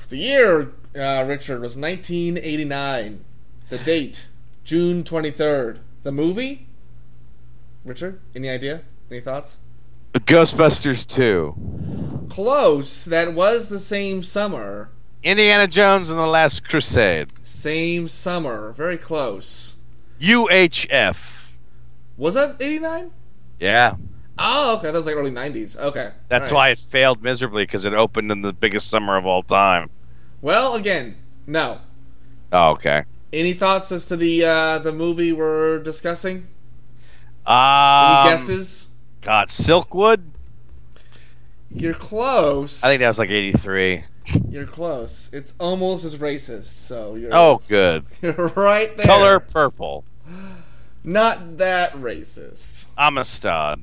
The year, Richard, was 1989. The date, June 23rd. The movie? Richard, any idea? Any thoughts? Ghostbusters 2. Close. That was the same summer. Indiana Jones and the Last Crusade. Same summer. Very close. UHF. Was that 89? Yeah. Oh, okay. That was like early 90s. Okay. That's why it failed miserably, because it opened in the biggest summer of all time. Well, again, no. Oh, okay. Any thoughts as to the movie we're discussing? Any guesses? God, Silkwood? You're close. I think that was like 83. You're close. It's almost as racist, so you're... Oh, good. You're right there. Color purple. Not that racist. Amistad.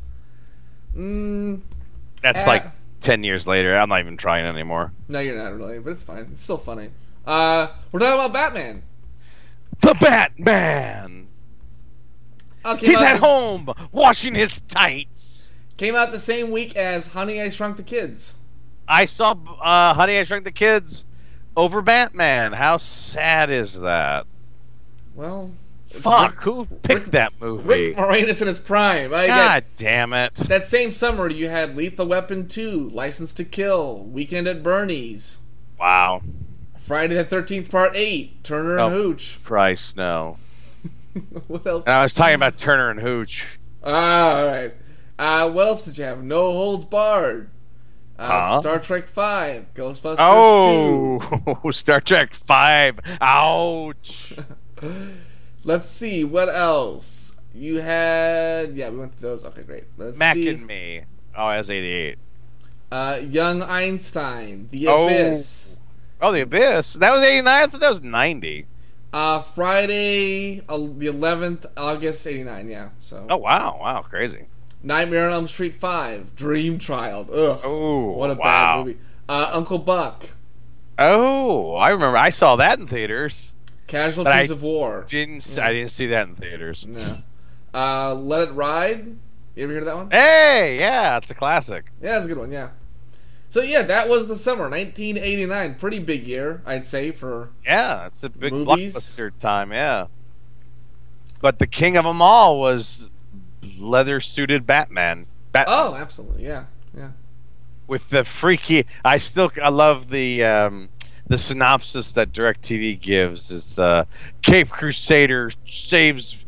That's like 10 years later. I'm not even trying anymore. No, you're not really, but it's fine. It's still funny. We're talking about Batman. The Batman! He's at home, washing his tights. Came out the same week as Honey, I Shrunk the Kids. I saw Honey, I Shrunk the Kids over Batman. How sad is that? Well... Fuck, who picked that movie? Rick Moranis in his prime. God damn it. That same summer, you had Lethal Weapon 2, License to Kill, Weekend at Bernie's. Wow. Friday the 13th, Part 8, Turner and Hooch. Christ, no. What else? I was talking about Turner and Hooch. Alright. What else did you have? No Holds Barred. Star Trek 5, Ghostbusters 2. Star Trek 5. Ouch. Let's see, what else? You had... Yeah, we went through those. Okay, great. Let's Mac see. and Me. Oh, that's 88. Young Einstein, The Abyss. Oh, The Abyss. That was 89? I thought that was 90. Friday, the 11th, August, 89, yeah. So. Oh, wow. Wow, crazy. Nightmare on Elm Street 5, Dream Child. Ugh. Oh, what a bad movie. Uncle Buck. Oh, I remember. I saw that in theaters. Casualties of War. I didn't see that in theaters. No. Let It Ride. You ever hear of that one? Hey, yeah, it's a classic. Yeah, it's a good one, yeah. So, yeah, that was the summer, 1989. Pretty big year, I'd say, for Yeah, it's a big movies. blockbuster time, yeah. But the king of them all was leather-suited Batman. Oh, absolutely, yeah, yeah. With the freaky... I love the synopsis that DirecTV gives is Cape Crusader saves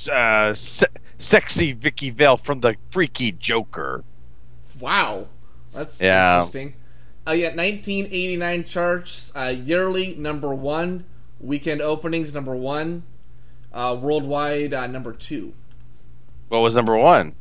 sexy Vicky Vale from the freaky Joker. Wow. That's interesting. 1989 charts, yearly number 1, weekend openings number 1, worldwide number 2. What was number 1?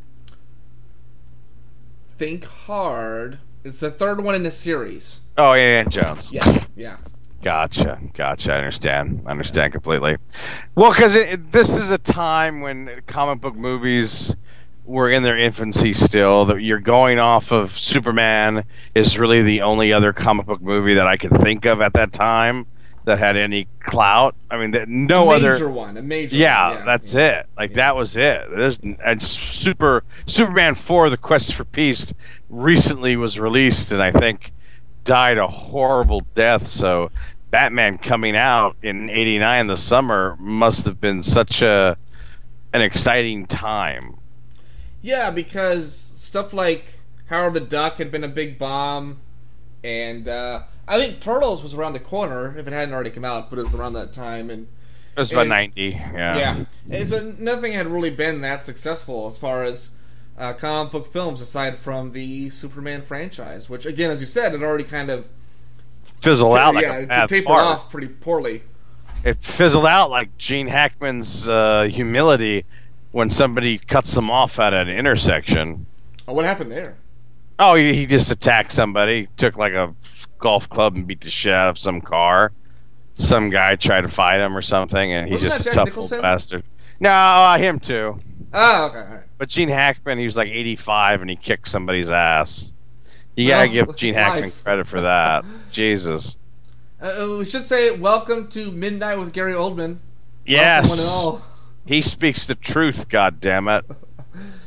Think hard. It's the third one in the series. Oh, yeah, Jones. Yeah. Gotcha. I understand completely. Well, because this is a time when comic book movies were in their infancy still. That you're going off of Superman is really the only other comic book movie that I could think of at that time that had any clout. I mean, a major one. Yeah, that's it. That was it. And Superman 4: The Quest for Peace recently was released, and I think died a horrible death. So Batman coming out in '89 the summer must have been such an exciting time. Yeah, because stuff like Howard the Duck had been a big bomb, and I think Turtles was around the corner if it hadn't already come out, but it was around that time. And it was about 90. Yeah. So nothing had really been that successful as far as comic book films, aside from the Superman franchise, which, again, as you said, it already kind of fizzled out. It tapered off pretty poorly. It fizzled out like Gene Hackman's humility when somebody cuts him off at an intersection. Oh, what happened there? Oh, he just attacked somebody, took like a golf club and beat the shit out of some car. Some guy tried to fight him or something, and he's just a tough little bastard. No, him too. Oh, okay. All right. But Gene Hackman, he was like 85, and he kicked somebody's ass. You gotta give Gene Hackman credit for that. Jesus. We should say welcome to Midnight with Gary Oldman. Yes. Welcome one and all. He speaks the truth, goddammit.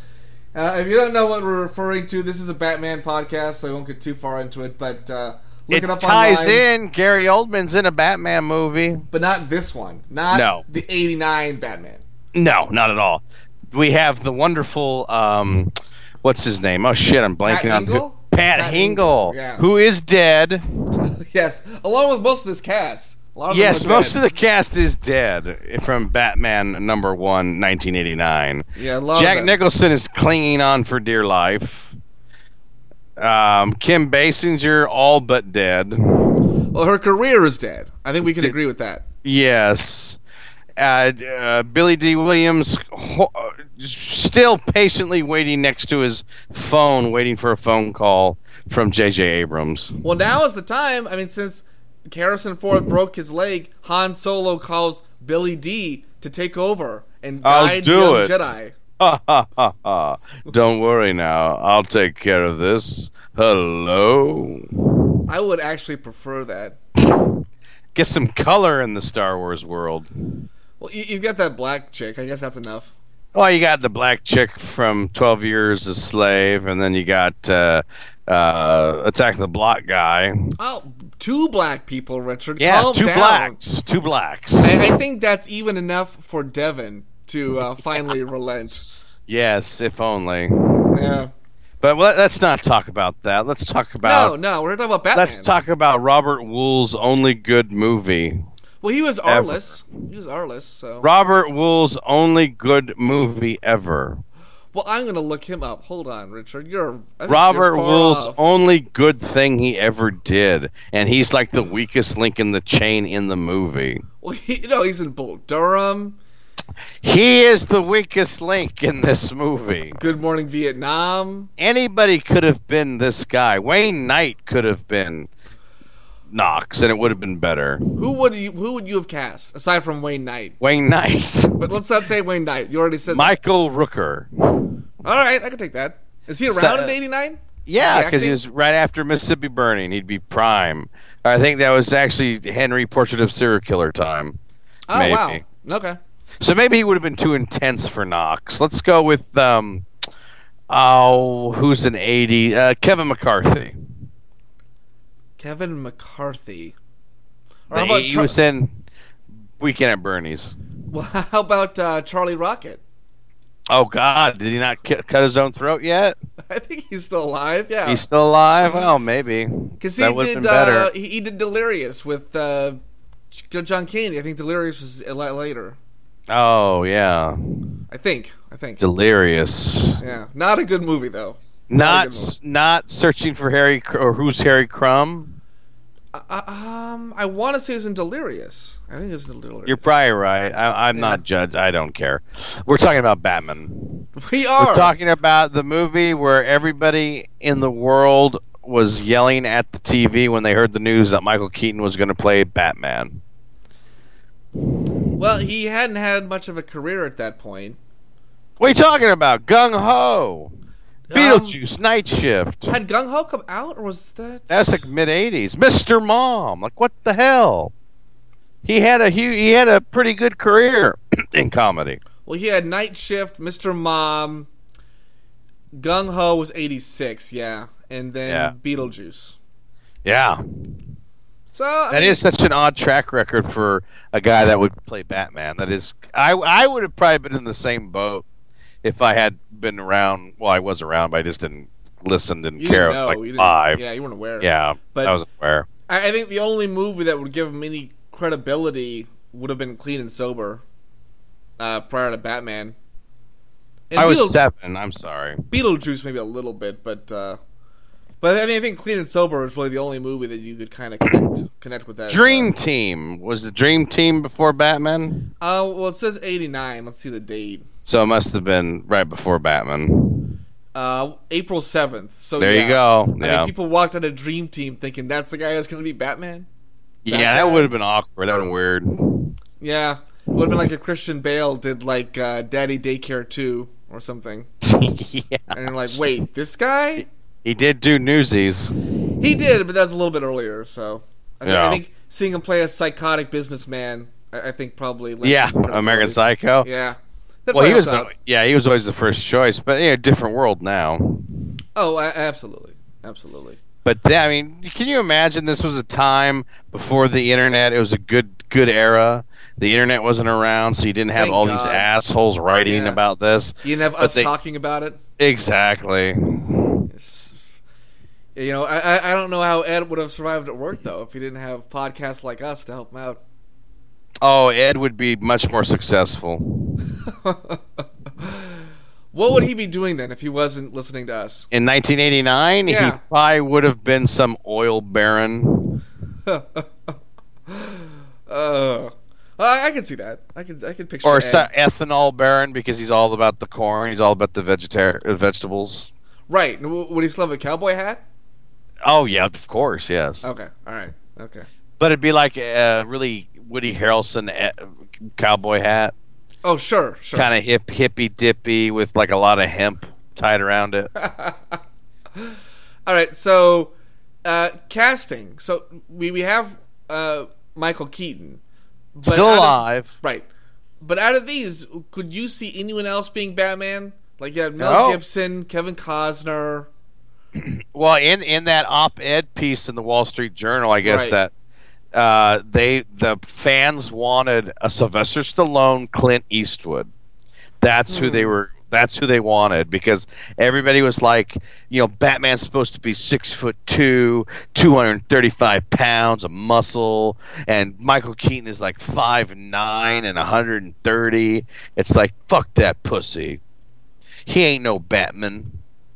If you don't know what we're referring to, this is a Batman podcast, so I won't get too far into it, but Look it up ties online. in. Gary Oldman's in a Batman movie. But not this one. Not No. the 89 Batman. No, not at all. We have the wonderful, what's his name? Oh shit, I'm blanking Pat on Hingle? Pat Pat Hingle, Hingle, yeah. who is dead. Yes, along with most of this cast. A lot of Yes, them are most dead. of the cast is dead from Batman #1, 1989. Yeah, a lot of Jack them. Nicholson is clinging on for dear life. Kim Basinger, all but dead. Well, her career is dead. I think we can agree with that. Yes. Billy D. Williams still patiently waiting next to his phone, waiting for a phone call from J.J. Abrams. Well, now is the time. I mean, since Harrison Ford broke his leg, Han Solo calls Billy D to take over and I'll guide do young it. Jedi. Ha ha ha ha. Don't worry now. I'll take care of this. Hello. I would actually prefer that. Get some color in the Star Wars world. Well, you've got that black chick. I guess that's enough. Oh, you got the black chick from 12 Years a Slave, and then you got Attack of the Block guy. Oh, two black people, Richard. Yeah, Calm two down. blacks. Two blacks. I think that's even enough for Devin to finally relent. Yes, if only. Yeah. But let's not talk about that. Let's talk about. No, we're talking about Batman. Let's talk about Robert Wool's only good movie. Well, he was Arliss. He was Arliss, so. Robert Wool's only good movie ever. Well, I'm going to look him up. Hold on, Richard. I think Robert you're far Wool's off. only good thing he ever did, and he's like the weakest link in the chain in the movie. Well, he's in Bull Durham. He is the weakest link in this movie. Good Morning Vietnam. Anybody could have been this guy. Wayne Knight could have been Knox, and it would have been better. Who would you have cast aside from Wayne Knight? Wayne Knight. But let's not say Wayne Knight. You already said Michael Rooker. that. All right, I can take that. Is he around in '89? Yeah, because he was right after Mississippi Burning. He'd be prime. I think that was actually Henry Portrait of Serial Killer time. Oh maybe. wow. Okay. So maybe he would have been too intense for Knox. Let's go with who's an 80? Kevin McCarthy. Kevin McCarthy. Or how about He was in Weekend at Bernie's. Well, how about Charlie Rocket? Oh God, did he not cut his own throat yet? I think he's still alive. Yeah. He's still alive. Well, maybe Because that would have been better. he did Delirious with John Candy. I think Delirious was a lot later. Oh yeah, I think. Delirious. Yeah, not a good movie though. Not Searching for Harry or Who's Harry Crumb. I want to say it's in Delirious. I think it's in Delirious. You're probably right. I'm not judged. I don't care. We're talking about Batman. We are. We're talking about the movie where everybody in the world was yelling at the TV when they heard the news that Michael Keaton was going to play Batman. Well, he hadn't had much of a career at that point. What are you talking about? Gung Ho, Beetlejuice, Night Shift. Had Gung Ho come out, or was that? That's like mid '80s. Mr. Mom, like what the hell? He had a pretty good career in comedy. Well, he had Night Shift, Mr. Mom. Gung Ho was '86, yeah, and then Beetlejuice. Yeah. So That is such an odd track record for a guy that would play Batman. That is, I would have probably been in the same boat if I had been around. Well, I was around, but I just didn't listen, didn't care. Didn't know. Like You didn't- 5. Yeah, you weren't aware. Yeah, But I was aware. I think the only movie that would give him any credibility would have been Clean and Sober, prior to Batman. And I was 7. I'm sorry. Beetlejuice maybe a little bit, but I mean, I think Clean and Sober is really the only movie that you could kind of connect with that. Dream Team was the Dream Team before Batman. Well, it says '89. Let's see the date. So it must have been right before Batman. April 7th. So There yeah. you go. I Yeah, mean, people walked out of Dream Team thinking that's the guy that's going to be Batman. that would have been awkward. That would have been weird. Yeah, it would have been like if Christian Bale did like Daddy Daycare 2 or something. Yeah, And you're like, wait, this guy? he did do Newsies. He did, but that was a little bit earlier. So Yeah. I think seeing him play a psychotic businessman, I think probably. lends Yeah, some credibility. American Psycho. Yeah. That Well, probably he was helped out. he was always the first choice, but different world now. Oh, absolutely, absolutely. But I mean, can you imagine this was a time before the internet? It was a good era. The internet wasn't around, so you didn't have Thank all God. these assholes writing Yeah. about this. You didn't have But us talking about it. Exactly. You know, I don't know how Ed would have survived at work though if he didn't have podcasts like us to help him out. Oh, Ed would be much more successful. What would he be doing then if he wasn't listening to us? In 1989, Yeah. he probably would have been some oil baron. I can see that. I can picture. Or Ed. ethanol baron, because he's all about the corn. He's all about the vegetables. Right. Would he still have a cowboy hat? Oh, yeah, of course, yes. Okay. All right. Okay. But it'd be like a really Woody Harrelson cowboy hat. Oh, sure. Kind of hippy dippy with like a lot of hemp tied around it. All right. So, casting. So we have Michael Keaton. But Still alive. Right. But out of these, could you see anyone else being Batman? Like you had Mel Gibson, Kevin Costner. Well, in that op-ed piece in the Wall Street Journal, I guess Right. that the fans wanted a Sylvester Stallone, Clint Eastwood. That's who they were. That's who they wanted, because everybody was like, Batman's supposed to be 6'2", 235 pounds of muscle, and Michael Keaton is like 5'9" and 130. It's like, fuck that pussy. He ain't no Batman.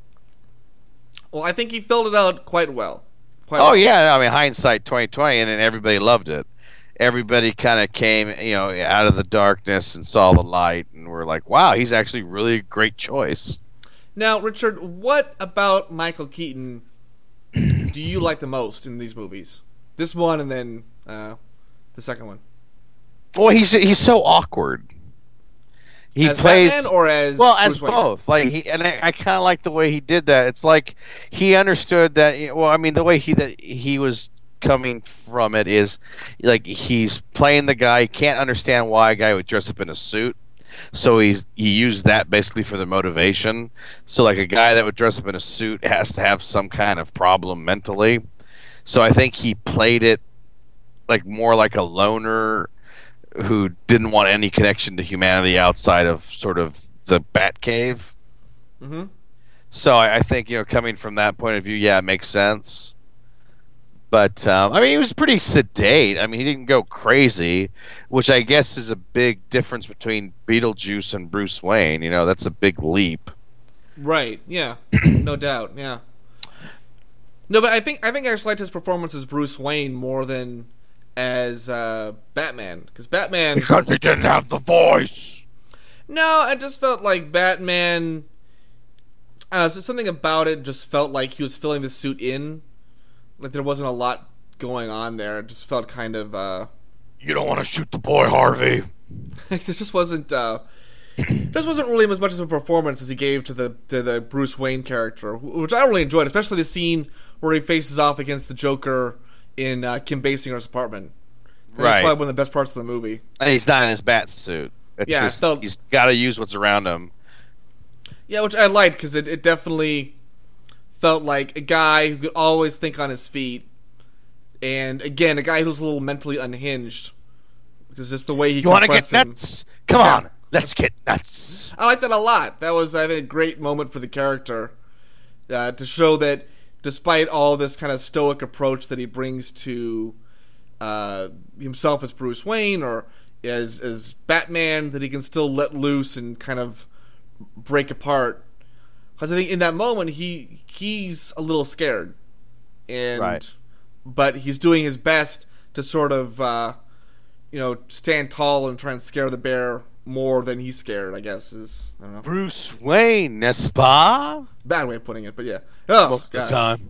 Well, I think he filled it out quite well. Yeah, I mean, hindsight 2020, and everybody loved it. Everybody kind of came, out of the darkness and saw the light, and were like, "Wow, he's actually really a great choice." Now, Richard, what about Michael Keaton do you like the most in these movies? This one, and then the second one. Well, he's so awkward. He as plays Batman or as as Bruce Wayne? both. Like I kind of like the way he did that. It's like he understood that. The way he was coming from it is like he's playing the guy. He can't understand why a guy would dress up in a suit, so he used that basically for the motivation. So like a guy that would dress up in a suit has to have some kind of problem mentally. So I think he played it like more like a loner who didn't want any connection to humanity outside of sort of the Batcave. Mm-hmm. So I think, coming from that point of view, yeah, it makes sense. But, he was pretty sedate. I mean, he didn't go crazy, which I guess is a big difference between Beetlejuice and Bruce Wayne. That's a big leap. Right, yeah. No doubt, yeah. No, but I think I actually liked his performance as Bruce Wayne more than as Batman, because Batman, because he didn't have the voice. No, I just felt like Batman. So something about it just felt like he was filling the suit in, like there wasn't a lot going on there. It just felt kind of. You don't want to shoot the boy, Harvey. There just wasn't. This wasn't really as much as a performance as he gave to the Bruce Wayne character, which I really enjoyed, especially the scene where he faces off against the Joker in Kim Basinger's apartment. Right. That's probably one of the best parts of the movie. And he's not in his bat suit. He's got to use what's around him. Yeah, which I liked, because it definitely felt like a guy who could always think on his feet, and again, a guy who's a little mentally unhinged, because just the way he confronts him. You want to get nuts? Come on, let's get nuts. I like that a lot. That was, I think, a great moment for the character, to show that despite all this kind of stoic approach that he brings to himself as Bruce Wayne or as Batman, that he can still let loose and kind of break apart. Because I think in that moment he's a little scared, but he's doing his best to sort of stand tall and try and scare the bear more than he's scared, I guess, is, I don't know. Bruce Wayne, n'est-ce pas? Bad way of putting it, but yeah. Oh, most of the time.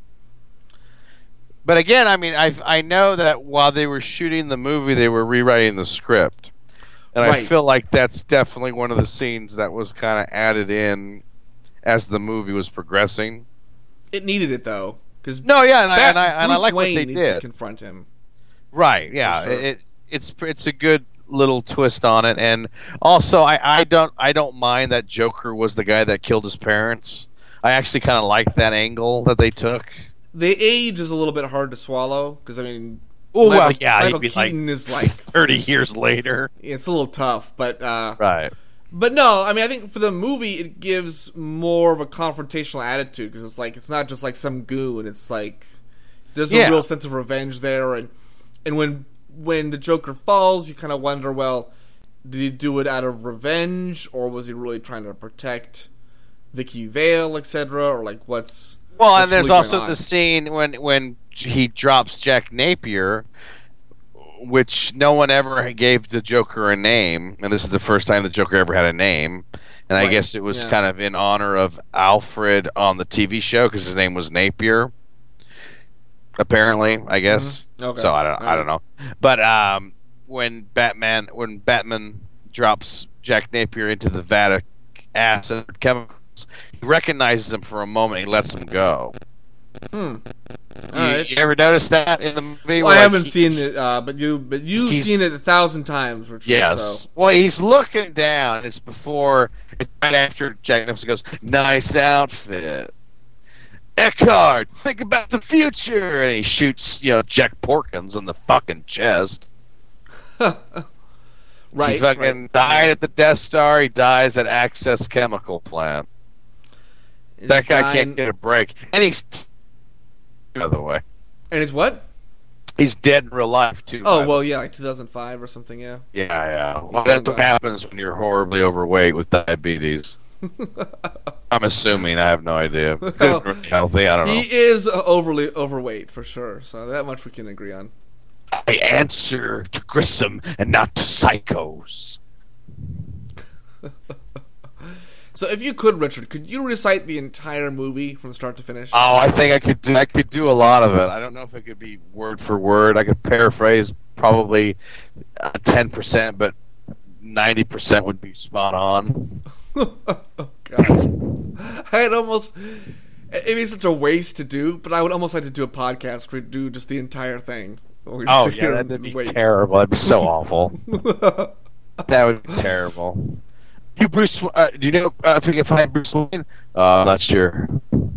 But again, I know that while they were shooting the movie, they were rewriting the script. And I feel like that's definitely one of the scenes that was kind of added in as the movie was progressing. It needed it, though. Cause and I like Wayne what they needs did. to confront him. Right, yeah. Sure. It's a good little twist on it, and also I don't mind that Joker was the guy that killed his parents. I actually kind of like that angle that they took. the age is a little bit hard to swallow because I mean, Oh well, Michael, yeah, Michael he'd be Keaton like is like 30 years later. It's a little tough, but Right. But no, I mean, I think for the movie, it gives more of a confrontational attitude because it's like it's not just like some goon. It's like there's a real sense of revenge there, and when the Joker falls, you kind of wonder, well, did he do it out of revenge, or was he really trying to protect Vicky Vale, etc., or like what's and there's really also going on? the scene when he drops Jack Napier, which no one ever gave the Joker a name, and this is the first time the Joker ever had a name. And I guess it was kind of in honor of Alfred on the TV show because his name was Napier. Apparently, I guess. Mm-hmm. Okay. So I don't know. But when Batman drops Jack Napier into the vat of acid chemicals, he recognizes him for a moment. He lets him go. You ever notice that in the movie? Well, I haven't seen it, but you've seen it 1,000 times, Richard. Yes. So. Well, he's looking down. It's right after Jack Nicholson goes, "Nice outfit, Eckhart. Think about the future," and he shoots, Jack Porkins in the fucking chest. Right. He fucking died at the Death Star. He dies at Access Chemical Plant. That guy can't get a break, and he's. By the way. And he's what? He's dead in real life, too. Oh, well, yeah, like 2005 or something, yeah. Yeah. Well, that's what happens when you're horribly overweight with diabetes. I'm assuming. I have no idea. Well, really healthy, I don't know. He is overly overweight, for sure, so that much we can agree on. I answer to Grissom and not to psychos. So if you could, Richard, could you recite the entire movie from start to finish? Oh, I think I could do a lot of it. I don't know if it could be word for word. I could paraphrase probably 10%, but 90% would be spot on. Oh, gosh. It'd be such a waste to do, but I would almost like to do a podcast where we do just the entire thing. Oh, yeah, that'd be terrible. That'd be so awful. That would be terrible. Do you know if you can find Bruce Wayne? I'm not sure.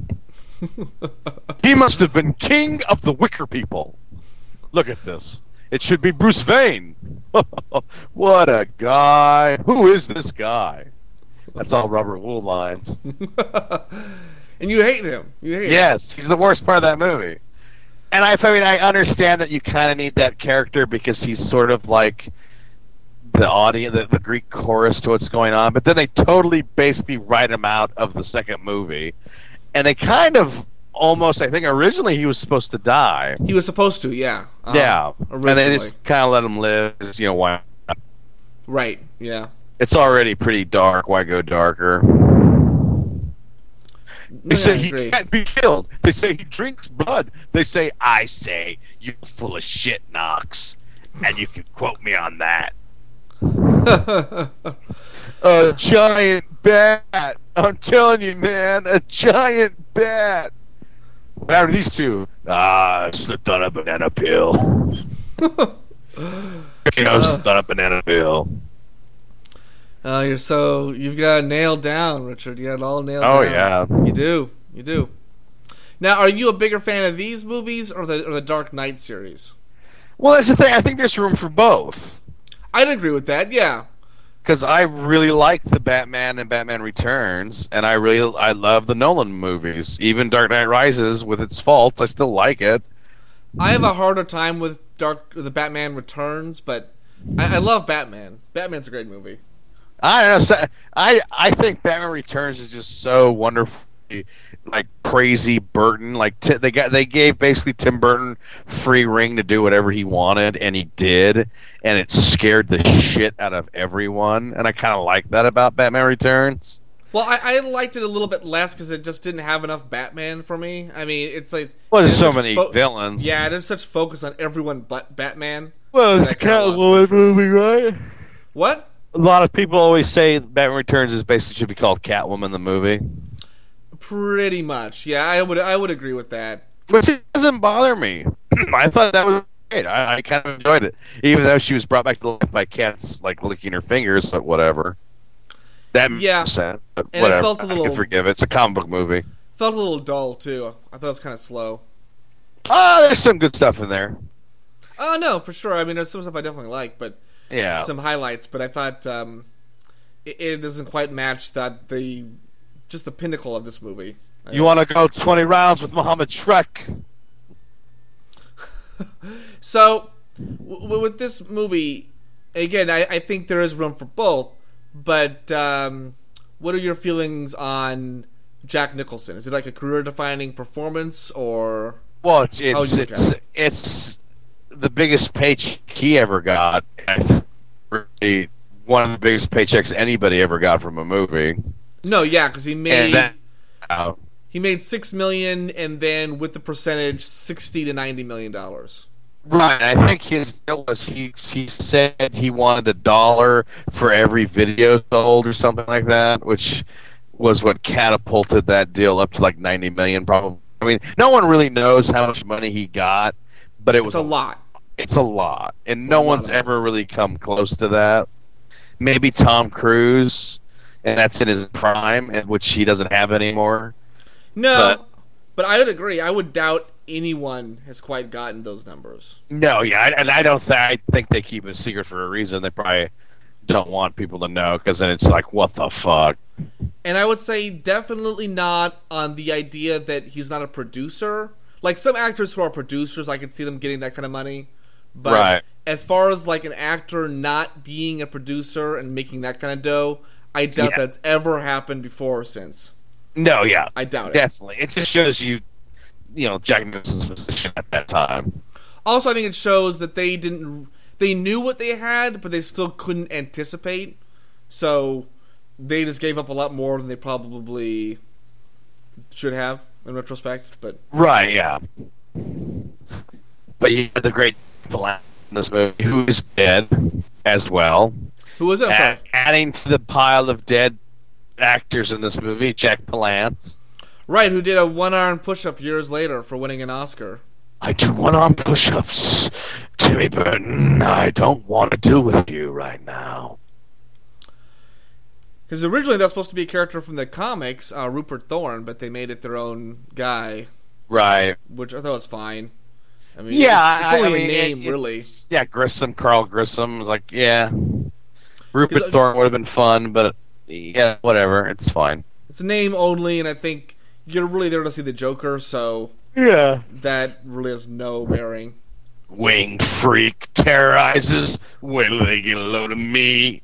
He must have been king of the Wicker People. Look at this. It should be Bruce Wayne. What a guy. Who is this guy? That's all Robert Wool lines. And you hate him. Yes, he's the worst part of that movie. And I understand that you kind of need that character because he's sort of like the audience, the Greek chorus to what's going on, but then they totally basically write him out of the second movie, and they kind of almost, I think originally he was supposed to die. He was supposed to, yeah. Originally. And they just kind of let him live, why not? Right, yeah. It's already pretty dark, why go darker? They say he can't be killed. They say he drinks blood. They say, I say, you're full of shit, Knox. And you can quote me on that. A giant bat. I'm telling you, man, a giant bat. What happened to these two? Slipped on a banana peel. Slipped on a banana peel. You've got it nailed down, Richard. You got it all nailed down. Oh, yeah. You do. Now, are you a bigger fan of these movies or the Dark Knight series? Well, that's the thing. I think there's room for both. I'd agree with that, yeah. Because I really like the Batman and Batman Returns, and I love the Nolan movies. Even Dark Knight Rises, with its faults, I still like it. I have a harder time with the Batman Returns, but I love Batman. Batman's a great movie. I don't know. So, I think Batman Returns is just so wonderfully like crazy Burton. Like they gave basically Tim Burton free rein to do whatever he wanted, and he did, and it scared the shit out of everyone. And I kind of like that about Batman Returns. Well, I liked it a little bit less because it just didn't have enough Batman for me. I mean, it's like there's so many villains. Yeah, there's such focus on everyone but Batman. Well, it's a Catwoman movie, right? What? A lot of people always say Batman Returns is basically should be called Catwoman the movie. Pretty much, yeah. I would agree with that. Which doesn't bother me. I thought that was great. I kind of enjoyed it, even though she was brought back to life by cats like licking her fingers. But whatever. That makes sense. But and whatever. It felt a little. I can forgive it. It's a comic book movie. Felt a little dull too. I thought it was kind of slow. There's some good stuff in there. Oh no, for sure. I mean, there's some stuff I definitely like, but Yeah. some highlights. But I thought it doesn't quite match the pinnacle of this movie. You want to go 20 rounds with Muhammad Shrek? So, with this movie, again, I think there is room for both. But what are your feelings on Jack Nicholson? Is it like a career-defining performance, or? Well, it's the biggest paycheck he ever got. Really, one of the biggest paychecks anybody ever got from a movie. No, yeah, because he made And he made $6 million, and then with the percentage, $60 to $90 million. right, I think his deal was he said he wanted $1 for every video sold or something like that, which was what catapulted that deal up to like $90 million, probably. I mean, no one really knows how much money he got, but it was It's a lot. It's a lot, and no one's ever really come close to that. Maybe Tom Cruise, and that's in his prime, and which he doesn't have anymore. No, but I would agree. I would doubt anyone has quite gotten those numbers. No, yeah, and I don't. I think they keep it a secret for a reason. They probably don't want people to know, because then it's like, what the fuck? And I would say definitely not on the idea that he's not a producer. Like, some actors who are producers, I could see them getting that kind of money. But Right. as far as like an actor not being a producer and making that kind of dough, I doubt that's ever happened before or since. No, yeah, I doubt it. definitely. It just shows you know, Jack Nicholson's position at that time. Also, I think it shows that they knew what they had, but they still couldn't anticipate. So they just gave up a lot more than they probably should have in retrospect. But Right, yeah. But you had the great villain in this movie, who is dead as well. who was it? I'm sorry. Adding to the pile of dead actors in this movie, Jack Palance. Right, who did a one-arm push-up years later for winning an Oscar. I do one-arm push-ups. Timmy Burton, I don't want to deal with you right now. Because originally that was supposed to be a character from the comics, Rupert Thorne, but they made it their own guy, Right. which I thought was fine. I mean, Yeah, it's only I mean, a name, really. Yeah, Grissom, Carl Grissom was like, yeah. Rupert Thorne would have been fun, but yeah, whatever, it's fine. It's a name only, and I think you're really there to see the Joker, so Yeah. that really has no bearing. Winged freak terrorizes. Wait till they get a load of me.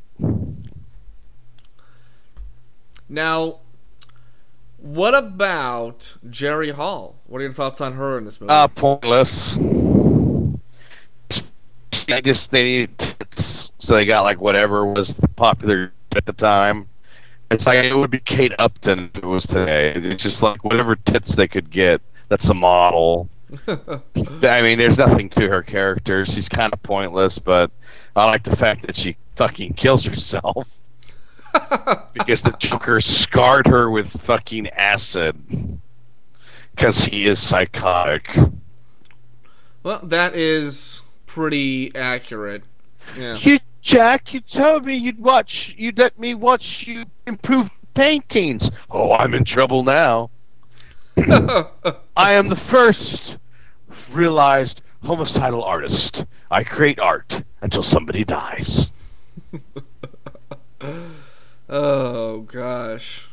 Now, what about Jerry Hall? What are your thoughts on her in this movie? Pointless. I guess they needed tits, so they got like whatever was popular at the time. It's like it would be Kate Upton if it was today. It's just like whatever tits they could get. That's a model. I mean, there's nothing to her character. She's kind of pointless, but I like the fact that she fucking kills herself. Because the Joker scarred her with fucking acid. Because he is psychotic. Well, that is pretty accurate. Yeah. Jack, you told me you'd let me watch you improve paintings. Oh, I'm in trouble now. I am the first realized homicidal artist. I create art until somebody dies. Oh, gosh.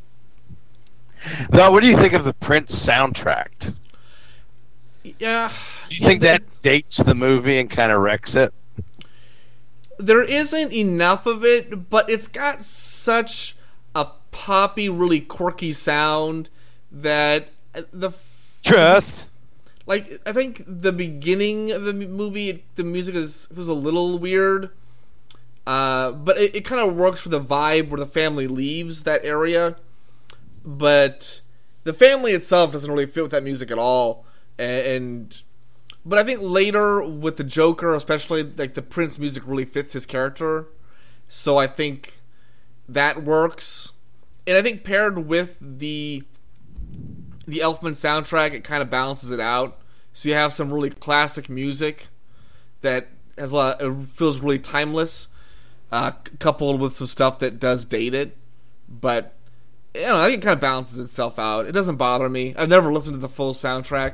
Now, what do you think of the Prince soundtrack? Yeah. Do you think that dates the movie and kind of wrecks it? There isn't enough of it, but it's got such a poppy, really quirky sound that Trust. Like, I think the beginning of the movie, the music was a little weird, but it kind of works for the vibe where the family leaves that area. But the family itself doesn't really fit with that music at all, but I think later with the Joker, especially, like, the Prince music really fits his character, so I think that works. And I think paired with the Elfman soundtrack, it kind of balances it out. So you have some really classic music that has it feels really timeless, coupled with some stuff that does date it. But I think it kind of balances itself out. It doesn't bother me. I've never listened to the full soundtrack,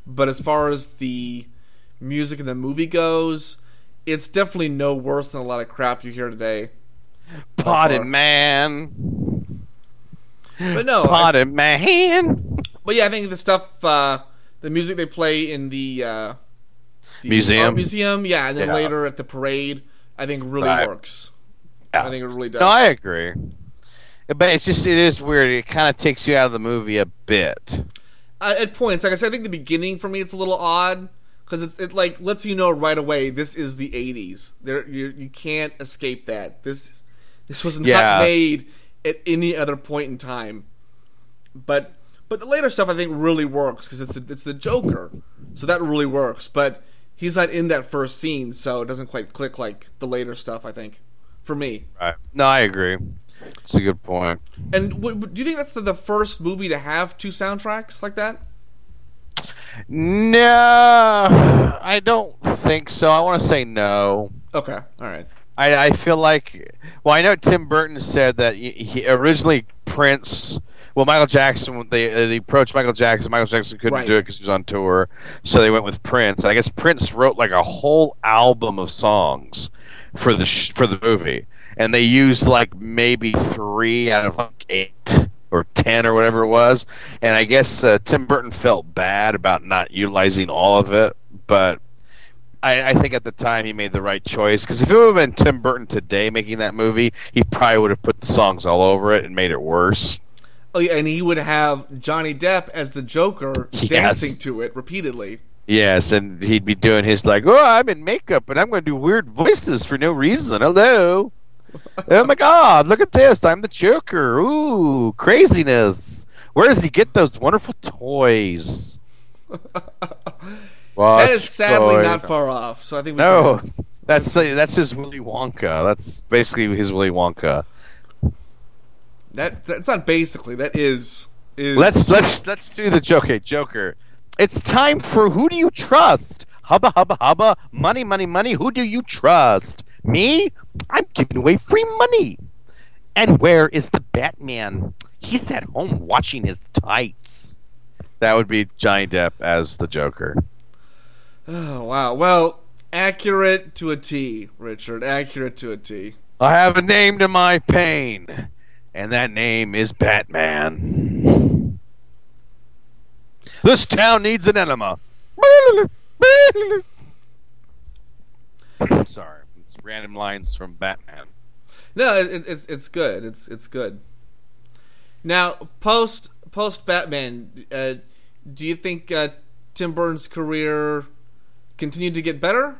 but as far as the music in the movie goes, it's definitely no worse than a lot of crap you hear today. Potted man. But no, Potted man. But yeah, I think the stuff, the music they play in the museum, art museum, yeah, and then later at the parade, I think really works. Yeah. I think it really does. No, I agree. But it is weird. It kind of takes you out of the movie a bit. At points, like I said, I think the beginning for me it's a little odd because it like lets you know right away this is the '80s. You can't escape that. This was not made at any other point in time. But the later stuff I think really works because it's the Joker, so that really works. But he's not in that first scene, so it doesn't quite click like the later stuff. I think for me, right? No, I agree. It's a good point. And do you think that's the first movie to have two soundtracks like that? No, I don't think so. I want to say no. Okay, all right. I feel like, well, I know Tim Burton said that he originally Prince. Well, Michael Jackson, they approached Michael Jackson. Michael Jackson couldn't do it because he was on tour, so they went with Prince. I guess Prince wrote like a whole album of songs for the movie. And they used like maybe 3 out of like 8 or 10 or whatever it was. And I guess Tim Burton felt bad about not utilizing all of it. But I think at the time he made the right choice. Because if it would have been Tim Burton today making that movie, he probably would have put the songs all over it and made it worse. Oh, yeah, and he would have Johnny Depp as the Joker dancing to it repeatedly. Yes, and he'd be doing his like, oh, I'm in makeup and I'm going to do weird voices for no reason. Hello. Oh my God! Look at this! I'm the Joker. Ooh, craziness! Where does he get those wonderful toys? That is sadly not far off. So I think that's his Willy Wonka. That's basically his Willy Wonka. That's not basically. That is. Let's do the Joker. Joker. It's time for Who Do You Trust? Hubba hubba hubba. Money money money. Who do you trust? Me? I'm giving away free money. And where is the Batman? He's at home watching his tights. That would be Johnny Depp as the Joker. Oh, wow. Well, accurate to a T, Richard. Accurate to a T. I have a name to my pain, and that name is Batman. This town needs an enema. Sorry. Random lines from Batman. No, it's good. It's good. Now, post Batman, do you think Tim Burton's career continued to get better?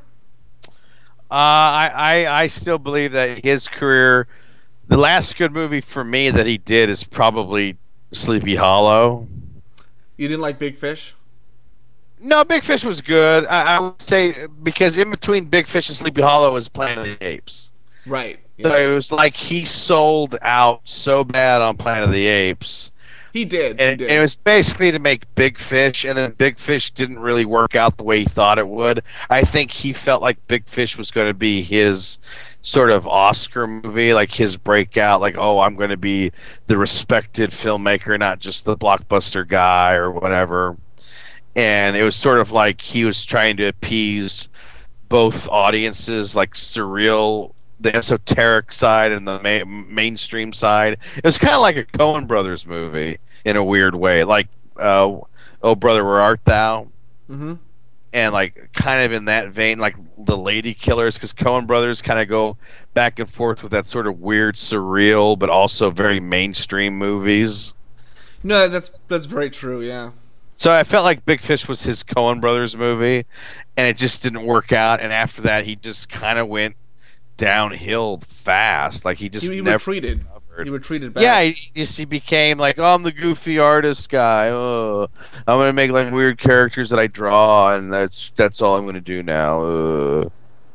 I still believe that his career, the last good movie for me that he did is probably Sleepy Hollow. You didn't like Big Fish? No, Big Fish was good. I would say because in between Big Fish and Sleepy Hollow was Planet of the Apes. Right. So it was like he sold out so bad on Planet of the Apes. He did. And it was basically to make Big Fish, and then Big Fish didn't really work out the way he thought it would. I think he felt like Big Fish was going to be his sort of Oscar movie, like his breakout, like, oh, I'm going to be the respected filmmaker, not just the blockbuster guy or whatever. And it was sort of like he was trying to appease both audiences, like surreal, the esoteric side and the mainstream side. It was kind of like a Coen Brothers movie in a weird way, like Oh Brother, Where Art Thou? Mm-hmm. And like kind of in that vein, like The Lady Killers, because Coen Brothers kind of go back and forth with that sort of weird, surreal, but also very mainstream movies. No, that's very true. Yeah. So I felt like Big Fish was his Coen Brothers movie, and it just didn't work out. And after that, he just kind of went downhill fast. Like he just never retreated. He retreated back. Yeah, he became like, oh, I'm the goofy artist guy. Oh, I'm gonna make like weird characters that I draw, and that's all I'm gonna do now.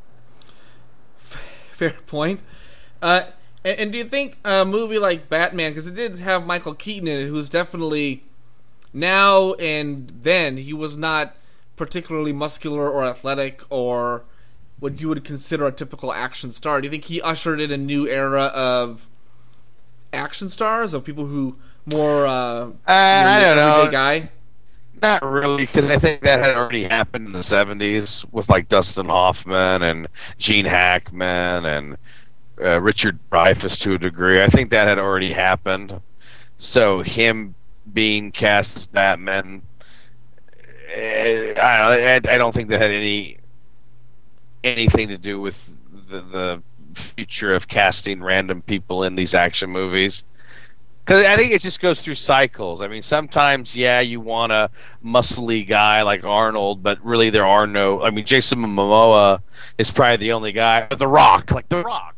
Fair point. And do you think a movie like Batman, because it did have Michael Keaton in it, who's definitely now and then he was not particularly muscular or athletic or what you would consider a typical action star. Do you think he ushered in a new era of action stars, of people who more I don't know, everyday guy? Not really, because I think that had already happened in the '70s with like Dustin Hoffman and Gene Hackman and Richard Dreyfuss to a degree. I think that had already happened. So him being cast as Batman, I don't think that had anything to do with the future of casting random people in these action movies. Because I think it just goes through cycles. I mean, sometimes, yeah, you want a muscly guy like Arnold, but really there are no... I mean, Jason Momoa is probably the only guy... The Rock, like The Rock.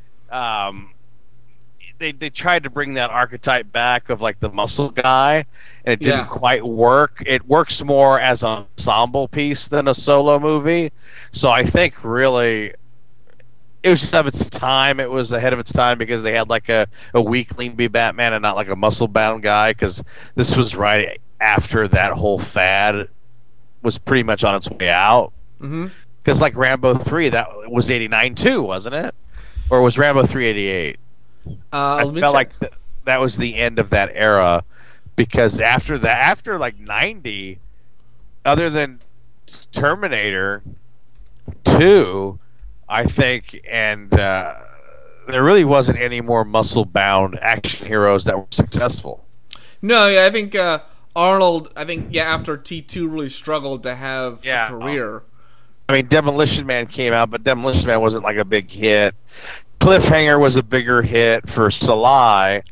They tried to bring that archetype back of, like, the muscle guy, and it didn't quite work. It works more as an ensemble piece than a solo movie. So I think, really... It was just of its time. It was ahead of its time because they had like a weakling be Batman and not like a muscle-bound guy, because this was right after that whole fad was pretty much on its way out. Because like Rambo 3, that was 89 too, wasn't it? Or was Rambo 3 88? I felt like that was the end of that era, because after like 90, other than Terminator 2... I think, and there really wasn't any more muscle-bound action heroes that were successful. No, yeah, I think Arnold, after T2 really struggled to have a career. I mean, Demolition Man came out, but Demolition Man wasn't like a big hit. Cliffhanger was a bigger hit for Stallone,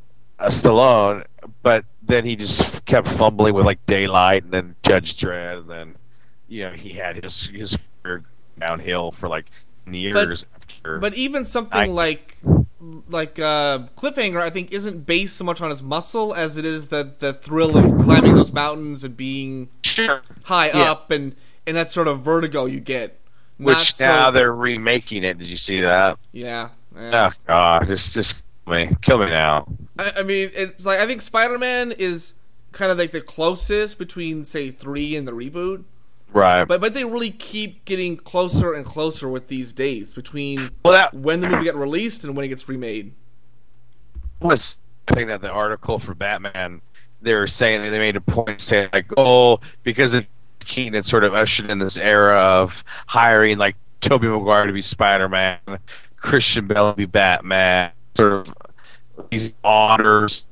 but then he just kept fumbling with like Daylight and then Judge Dredd, and then he had his career downhill for like years after. But even something like Cliffhanger, I think, isn't based so much on his muscle as it is the thrill of climbing those mountains and being high up, and that sort of vertigo you get. Which now they're remaking it. Did you see that? Yeah. Oh God, just kill me now. I mean, it's like I think Spider-Man is kind of like the closest between, say, 3 and the reboot. Right. But they really keep getting closer and closer with these dates between when the movie got released and when it gets remade. I think that the article for Batman, they were saying, they made a point saying, like, because Keaton sort of ushered in this era of hiring, like, Tobey Maguire to be Spider-Man, Christian Bale to be Batman, sort of these honors.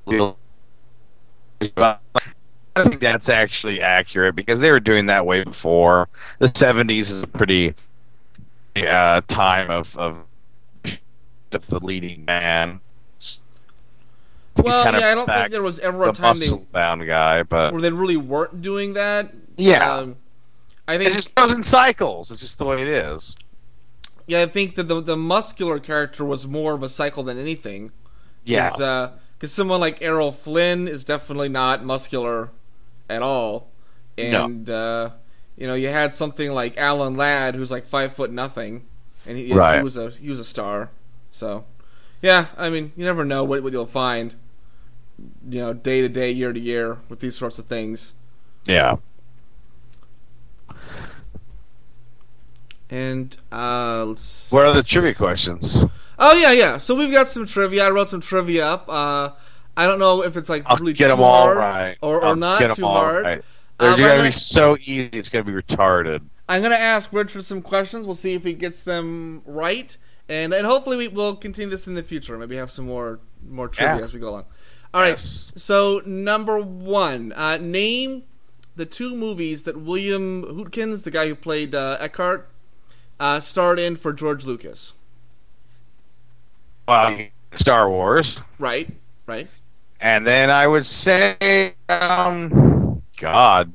I think that's actually accurate, because they were doing that way before. The 70s is a pretty time of the leading man. Well, I don't think there was ever a time muscle-bound guy, but where they really weren't doing that. Yeah, I think it just goes in cycles. It's just the way it is. Yeah, I think that the muscular character was more of a cycle than anything. Yeah, because someone like Errol Flynn is definitely not muscular at all, and you had something like Alan Ladd, who's like 5'0", and he was a star. So yeah, I mean, you never know what you'll find, day to day, year to year with these sorts of things. Yeah. And let's... What are the trivia questions? Oh yeah. So we've got some trivia. I wrote some trivia up. I don't know if it's like I'll really get too them all hard right. or not too hard. Right. They're going to be so easy, it's going to be retarded. I'm going to ask Richard some questions. We'll see if he gets them right. And hopefully we'll continue this in the future. Maybe have some more trivia as we go along. All right. So number 1. Name the 2 movies that William Hootkins, the guy who played Eckhart, starred in for George Lucas. Star Wars. Right. And then I would say, God.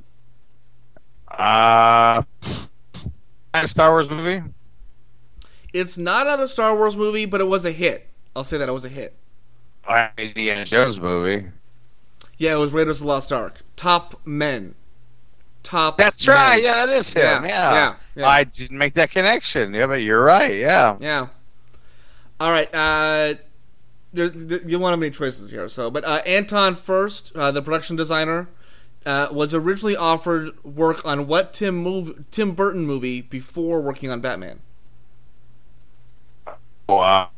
A Star Wars movie? It's not another Star Wars movie, but it was a hit. I'll say that it was a hit. Indiana Jones movie. Yeah, it was Raiders of the Lost Ark. Top Men. That's right. Yeah, that is him. Yeah. I didn't make that connection. Yeah, but you're right. Yeah. Yeah. All right. You won't have any choices here. But Anton Furst, the production designer, was originally offered work on what Tim Burton movie before working on Batman? Wow.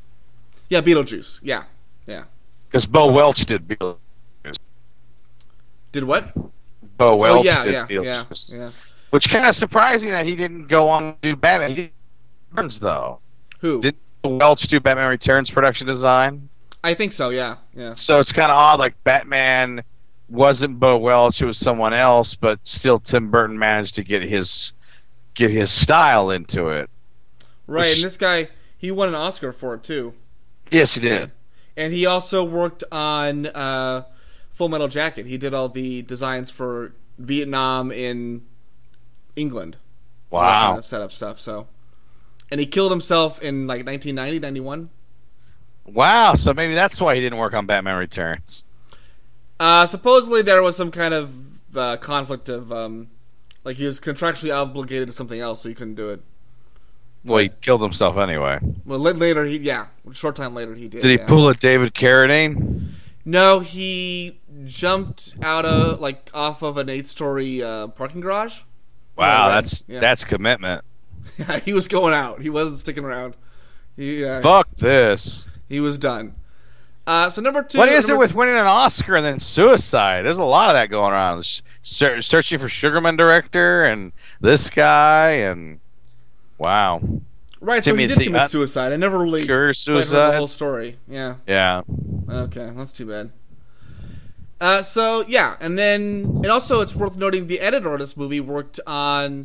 Yeah, Beetlejuice. Yeah. Because Bo Welch did Beetlejuice. Did what? Bo Welch Oh yeah, did yeah, Beetlejuice. yeah. Which kind of surprising that he didn't go on to do Batman. He did Returns, though. Who? Did Welch do Batman Returns production design? I think so. Yeah. So it's kind of odd. Like Batman wasn't Bo Welch; it was someone else, but still Tim Burton managed to get his style into it. Right, and this guy, he won an Oscar for it too. Yes, he did. And he also worked on Full Metal Jacket. He did all the designs for Vietnam in England. Wow. That kind of setup stuff. So, and he killed himself in like 1990, 91. Wow, so maybe that's why he didn't work on Batman Returns. Supposedly there was some kind of conflict of, like he was contractually obligated to something else, so he couldn't do it. Well, he killed himself anyway. Well, later a short time later he did. Did he pull a David Carradine? No, he jumped off of an 8-story parking garage. Wow, that's commitment. Yeah, he was going out. He wasn't sticking around. Fuck this. He was done. So number 2. What is it with winning an Oscar and then suicide? There's a lot of that going on. Searching for Sugarman director and this guy and wow. Right, so he did commit suicide. I never really heard the whole story. Yeah. Yeah. Okay, that's too bad. So yeah, and also it's worth noting the editor of this movie worked on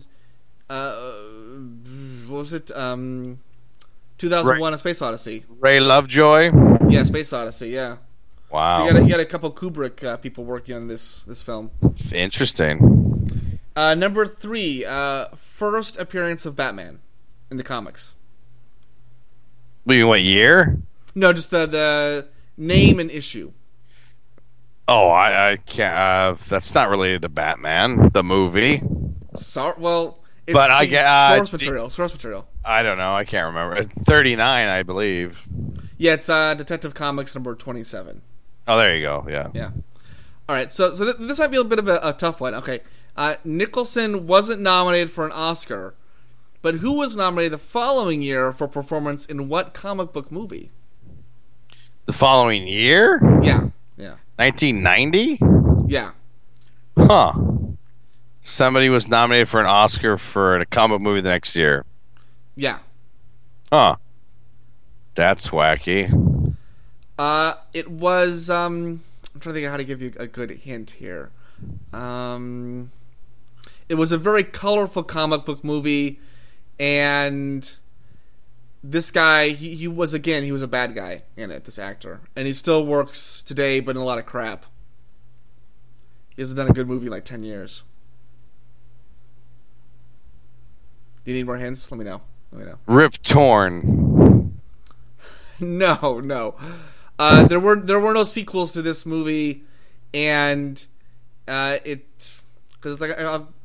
what was it? 2001: A Space Odyssey. Ray Lovejoy. Yeah, Space Odyssey. Yeah. Wow. So you got a couple Kubrick people working on this film. Interesting. Number 3, first appearance of Batman in the comics. What year? No, just the name and issue. Oh, I can't. That's not related to Batman, the movie. Well, it's but I get source material. I don't know. I can't remember. 39, I believe. Yeah, it's Detective Comics number 27. Oh, there you go. Yeah. Yeah. All right. So this might be a bit of a tough one. Okay. Nicholson wasn't nominated for an Oscar, but who was nominated the following year for performance in what comic book movie? The following year? Yeah. 1990? Yeah. Huh. Somebody was nominated for an Oscar for a comic movie the next year. Yeah. Huh. That's wacky. It was I'm trying to think of how to give you a good hint here. It was a very colorful comic book movie, and this guy, he was a bad guy in it, this actor. And he still works today, but in a lot of crap. He hasn't done a good movie in like 10 years. Do you need more hints? Let me know. Rip Torn. No. There were no sequels to this movie, and because it's like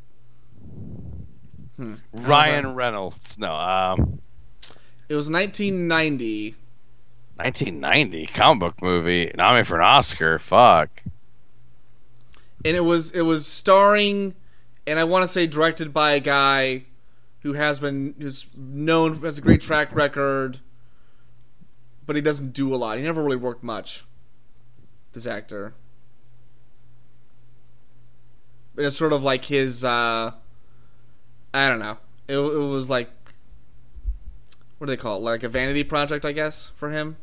Ryan Reynolds. No. It was 1990. 1990 comic book movie nominated for an Oscar. Fuck. And it was starring, and I want to say directed by a guy who's known, has a great track record, but he doesn't do a lot. He never really worked much, this actor. But it's sort of like his, I don't know. It was like, what do they call it? Like a vanity project, I guess, for him?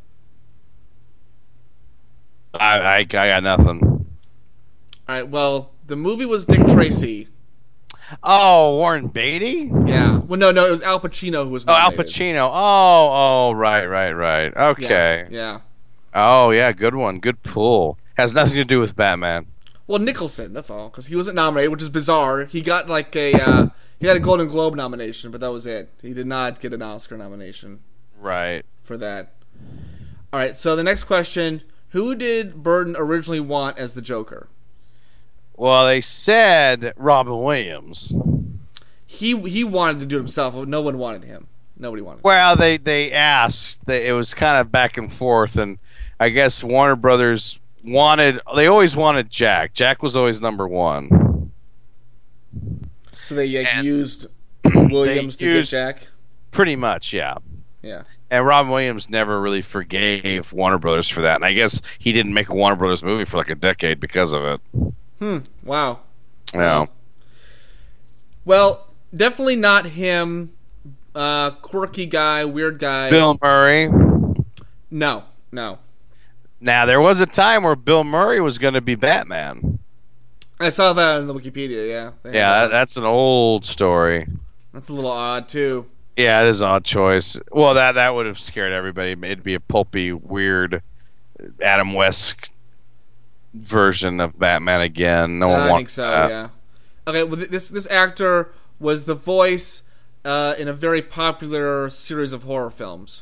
I got nothing. Alright, well, the movie was Dick Tracy. Oh, Warren Beatty? Yeah. Well, no, it was Al Pacino who was nominated. Al Pacino. Oh, right. Okay. Yeah. Oh, yeah, good one. Good pull. Has nothing to do with Batman. Well, Nicholson, that's all, because he wasn't nominated, which is bizarre. He got like he got a Golden Globe nomination, but that was it. He did not get an Oscar nomination. Right. For that. All right, so the next question, who did Burton originally want as the Joker? Well, they said Robin Williams. He wanted to do it himself. No one wanted him. Nobody wanted him. Well, they asked. It was kind of back and forth, and I guess Warner Brothers they always wanted Jack. Jack was always number one. So they used Williams to get Jack? Pretty much, yeah. Yeah. And Robin Williams never really forgave Warner Brothers for that. And I guess he didn't make a Warner Brothers movie for like a decade because of it. Wow. Yeah. Well, definitely not him. Quirky guy, weird guy. Bill Murray. No. Now, there was a time where Bill Murray was going to be Batman. I saw that on the Wikipedia, yeah. Yeah, that's an old story. That's a little odd, too. Yeah, it is an odd choice. Well, that would have scared everybody. It'd be a pulpy, weird Adam West version of Batman again. No one I wants think so, that. yeah. Okay, well, this actor was the voice in a very popular series of horror films.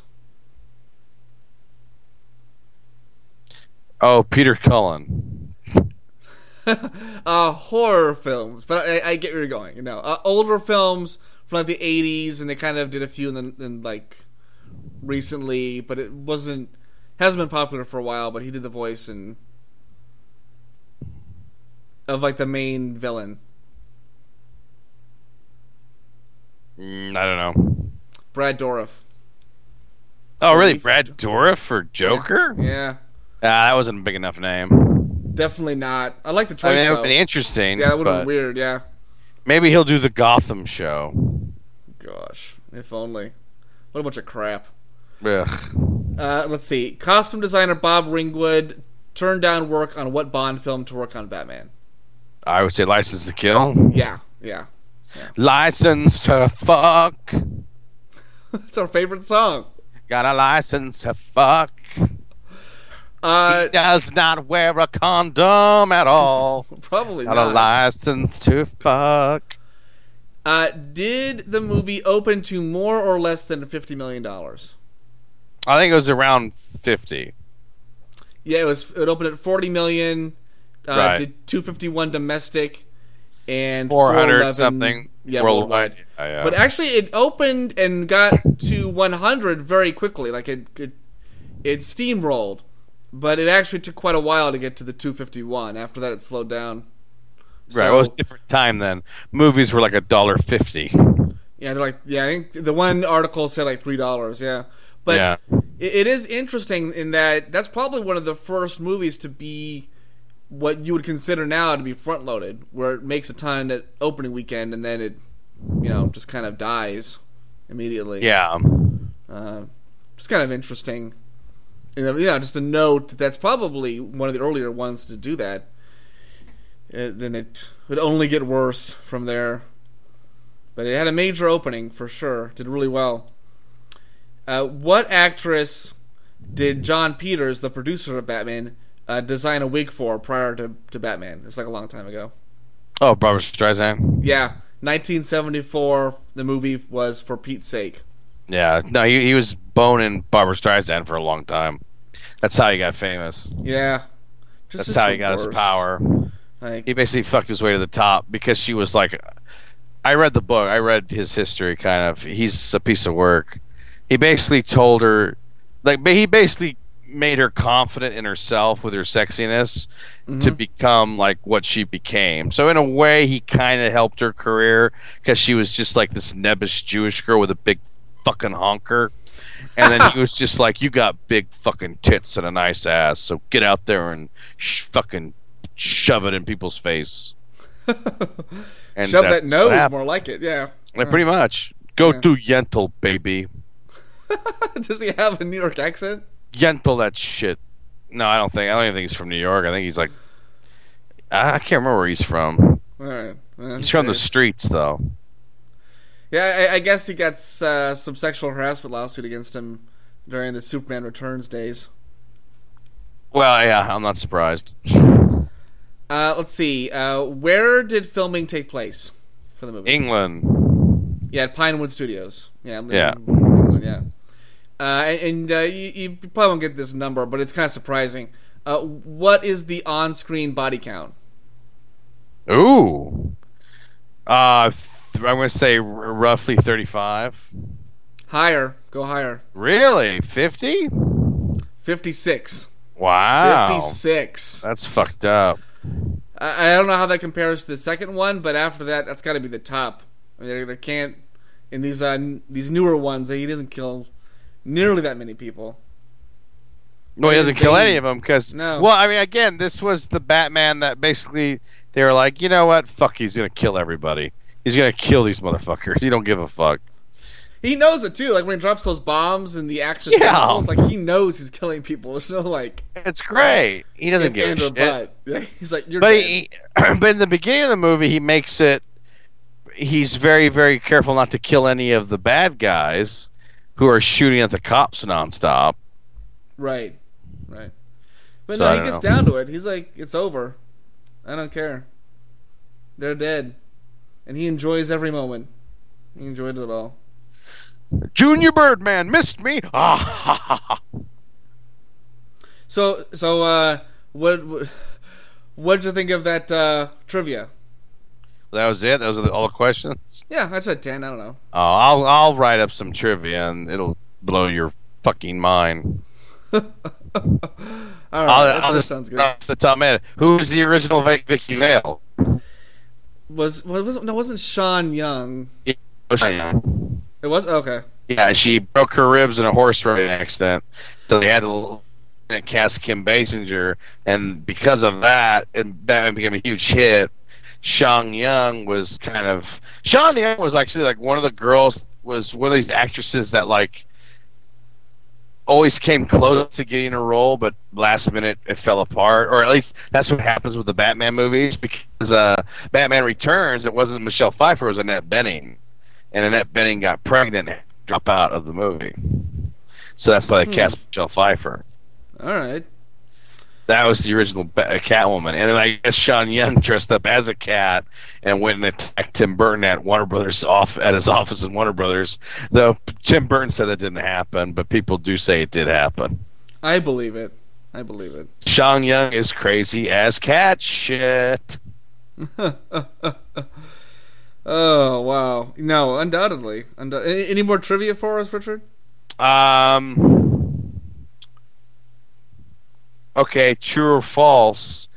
Oh, Peter Cullen. Horror films, but I get where you're going. You know, older films from like the '80s, and they kind of did a few in like recently, but it hasn't been popular for a while. But he did the voice of like the main villain. I don't know. Brad Dourif. Oh, really? Brad Dourif for Joker? Yeah. That wasn't a big enough name. Definitely not. I like the choice, it would though. have been interesting. Yeah, that would have been weird, yeah. Maybe he'll do the Gotham show. Gosh, if only. What a bunch of crap. Ugh. Let's see. Costume designer Bob Ringwood turned down work on what Bond film to work on Batman? I would say License to Kill. Yeah. License to fuck. That's our favorite song. Got a license to fuck. He does not wear a condom at all. Probably Got not. a license to fuck. Did the movie open to more or less than $50 million? I think it was around 50. Yeah, it opened at $40 million. Right. Did 251 domestic and 400 something worldwide. Yeah. But actually, it opened and got to 100 very quickly. Like it steamrolled, but it actually took quite a while to get to the 251. After that, it slowed down. Right, well, it was a different time then. Movies were like $1.50. Yeah, they're like, I think the one article said like $3. Yeah, but it is interesting in that that's probably one of the first movies to be what you would consider now to be front loaded, where it makes a ton at opening weekend and then it, just kind of dies immediately. Yeah, just kind of interesting. Just a note that's probably one of the earlier ones to do that. Then it would only get worse from there. But it had a major opening for sure. Did really well. What actress did John Peters, the producer of Batman, design a wig for prior to Batman? It's like a long time ago. Oh, Barbra Streisand? Yeah. 1974, the movie was For Pete's Sake. Yeah. No, he was boning Barbra Streisand for a long time. That's how he got famous. Yeah. That's how he got his power. He basically fucked his way to the top because she was like... I read the book. I read his history, kind of. He's a piece of work. He basically told her... he basically made her confident in herself with her sexiness to become like what she became. So in a way, he kind of helped her career because she was just like this nebbish Jewish girl with a big fucking honker. And then he was just like, you got big fucking tits and a nice ass, so get out there and fucking shove it in people's face. And shove that nose, more like it, yeah. Pretty much. Go to Yentl, baby. Does he have a New York accent? Yentl that shit. No, I don't even think he's from New York. I think he's like... I can't remember where he's from. All right. He's from the streets, though. Yeah, I guess he got some sexual harassment lawsuit against him during the Superman Returns days. Well, yeah, I'm not surprised. Let's see. Where did filming take place for the movie? England. Yeah, at Pinewood Studios. Yeah. England, yeah. You probably won't get this number, but it's kind of surprising. What is the on-screen body count? Ooh. I'm going to say roughly 35. Higher. Go higher. Really? 50? 56. Wow. 56. That's fucked up. I don't know how that compares to the second one, but after that, that's got to be the top. I mean, there can't... In these newer ones, he doesn't kill nearly that many people. No, he doesn't kill any of them because... No. Well, I mean, again, this was the Batman that basically... they were like, you know what? Fuck, he's gonna kill everybody. He's gonna kill these motherfuckers. He don't give a fuck. He knows it too. Like when he drops those bombs and the axis, it's like he knows he's killing people. There's no like. It's great. He doesn't give a shit. But. He's like, you're dead. But in the beginning of the movie, he makes it. He's very, very careful not to kill any of the bad guys who are shooting at the cops nonstop. Right. But So, no, he gets down to it. He's like, it's over. I don't care. They're dead. And he enjoys every moment. He enjoyed it all. Junior Birdman missed me. Ah. So, what'd you think of that trivia? That was it. Those are all the questions. Yeah, I said 10. I don't know. Oh, I'll write up some trivia and it'll blow your fucking mind. All right, that sounds good. Off the top of my head, who was the original Vicky Vale? Wasn't Sean Young? It was okay. Yeah, she broke her ribs in a horse riding accident, so they had to cast Kim Basinger, and because of that, Batman became a huge hit. Sean Young was actually like one of the girls, was one of these actresses that like always came close to getting a role, but last minute it fell apart, or at least that's what happens with the Batman movies, because Batman Returns, it wasn't Michelle Pfeiffer, it was Annette Bening, and Annette Bening got pregnant and dropped out of the movie, so that's why they cast Michelle Pfeiffer. All right. That was the original Catwoman, and then I guess Sean Young dressed up as a cat and went and attacked Tim Burton at Warner Brothers at his office in Warner Brothers. Though Tim Burton said that didn't happen, but people do say it did happen. I believe it. Sean Young is crazy as cat shit. Oh wow! No, undoubtedly. Any more trivia for us, Richard? Okay, true or false?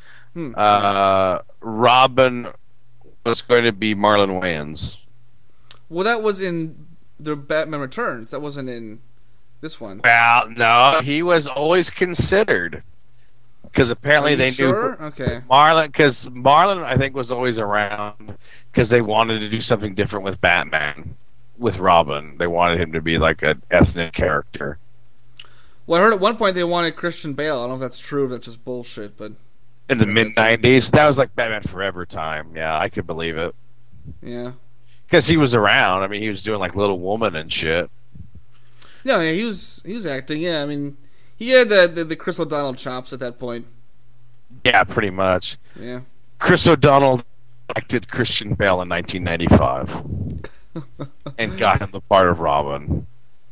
Robin was going to be Marlon Wayans. Well, that was in the Batman Returns. That wasn't in this one. Well, no, he was always considered, because apparently they knew Marlon. Because Marlon, I think, was always around because they wanted to do something different with Batman, with Robin. They wanted him to be like an ethnic character. Well, I heard at one point they wanted Christian Bale. I don't know if that's true or if that's just bullshit, but in the mid-90s, that was like Batman Forever time. Yeah, I could believe it. Yeah. Because he was around. I mean, he was doing like Little Woman and shit. No, yeah, he was acting. Yeah, I mean, he had the Chris O'Donnell chops at that point. Yeah, pretty much. Yeah. Chris O'Donnell acted Christian Bale in 1995 and got him the part of Robin.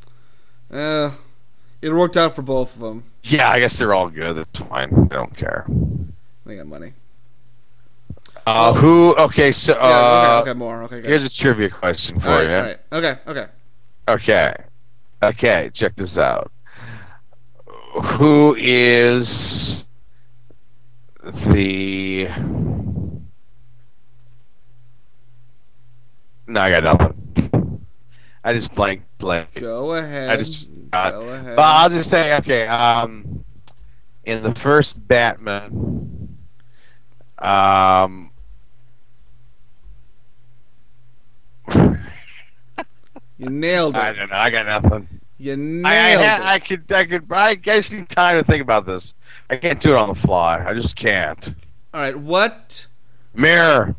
It worked out for both of them. Yeah, I guess they're all good. That's fine. I don't care. They got money. Who? Okay, so okay, more. Okay, here's a trivia question for you. All right. Okay. Check this out. Who is the? No, I got nothing. I just blank. Go ahead. Go ahead. But I'll just say, okay. In the first Batman, you nailed it. I don't know. I got nothing. You nailed it. I guess need time to think about this. I can't do it on the fly. I just can't. All right. What? Mirror.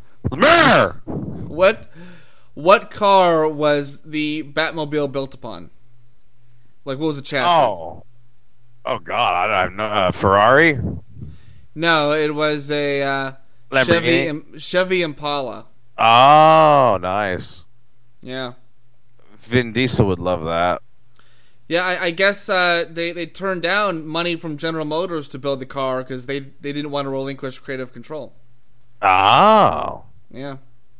What car was the Batmobile built upon? Like, what was the chassis? Oh God, I don't know. Ferrari? No, it was a Chevy Impala. Oh, nice. Yeah. Vin Diesel would love that. Yeah, I guess they turned down money from General Motors to build the car because they didn't want to relinquish creative control. Oh. Yeah.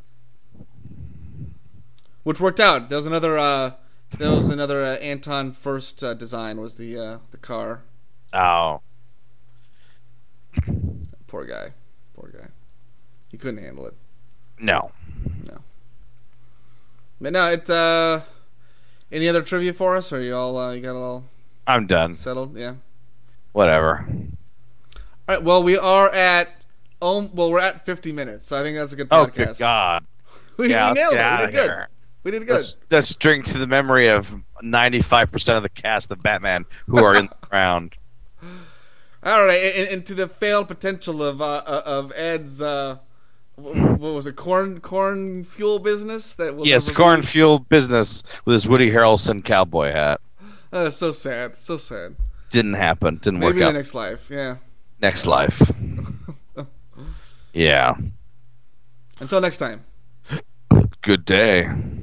Which worked out. There was another Anton First design was the car. Oh. Poor guy. He couldn't handle it. No. But no, it. Any other trivia for us? Or you all? You got it all? I'm done. Settled. Yeah. Whatever. All right. Well, we are at Oh, well, we're at 50 minutes, so I think that's a good Oh, podcast. good God. We Yeah, let's nailed get it. out We of did good. here. We did good. Let's drink to the memory of 95% of the cast of Batman who are in the ground. All right, and to the failed potential of Ed's what was it, corn fuel business that will Yes, never corn be- fuel business with his Woody Harrelson cowboy hat. So sad, so sad. Didn't happen. Didn't Maybe work out. the next life, yeah. Next life. Yeah. Until next time. Good day.